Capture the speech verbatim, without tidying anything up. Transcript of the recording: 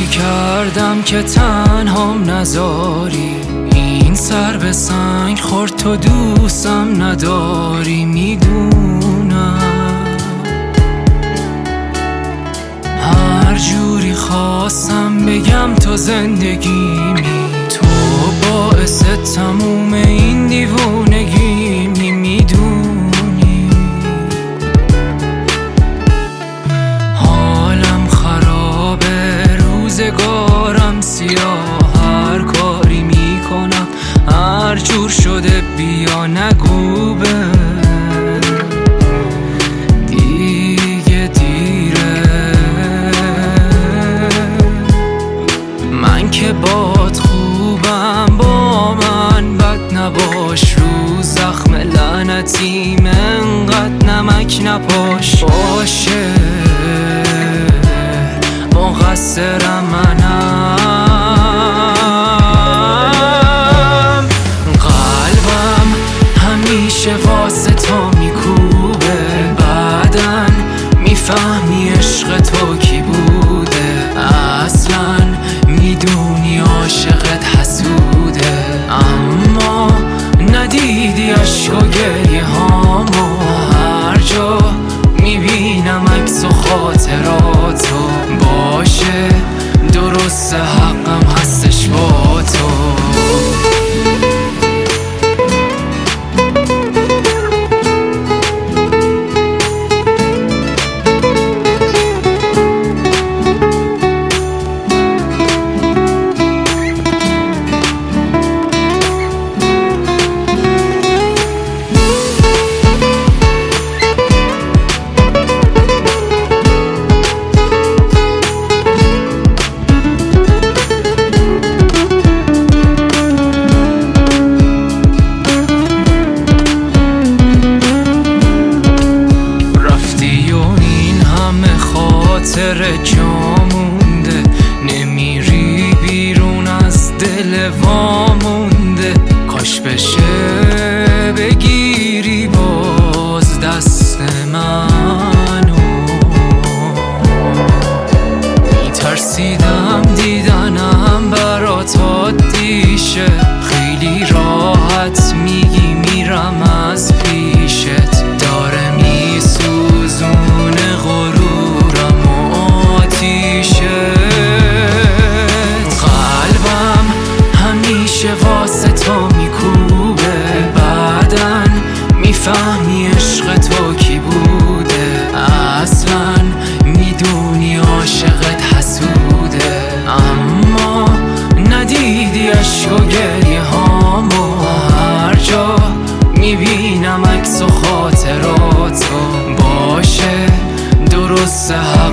کردم که تنهام نذاری، این سر به سنگ خورد تو دوستم نداری. میدونم هر جوری خواستم بگم تو زندگیمی، تو باعث تموم این دیوونگیمی. میدونی حالم خرابه، روزگارم سیاه، هر کاری میکنم هر جور شده بیا نگو به دیگه دیره. من که باد خوبم با من بد نباش، رو زخم لعنتیم انقدر نمک نپاش. باشه مقصرم منم، قلبم همیشه واسه تو میکوبه، بعدن میفهمی عشق تو کی بوده. اصلا میدونی عاشقت حسوده، اما ندیدی عشق و گریه هامو، هر جا میبینم عکس و خاطراتو. باشه درست حقم هستش با تو. خاطر جا مونده، نمیری بیرون از دل وامونده. کاش بشه بگیری باز دست منو، میترسیدم دیدنم برات عادیشه، خیلی راحت میگی میرم از پیشت. داره میسوزونه غرورم و آتیشه، قلبم همیشه واسه تو میکوبه، بعدن میفهمی عشق تو کی بوده. اصلا میدونی عاشقت حسوده، اما ندیدی عشق و گریه هامو، هر جا میبینم عکس و خاطراتو. باشه درست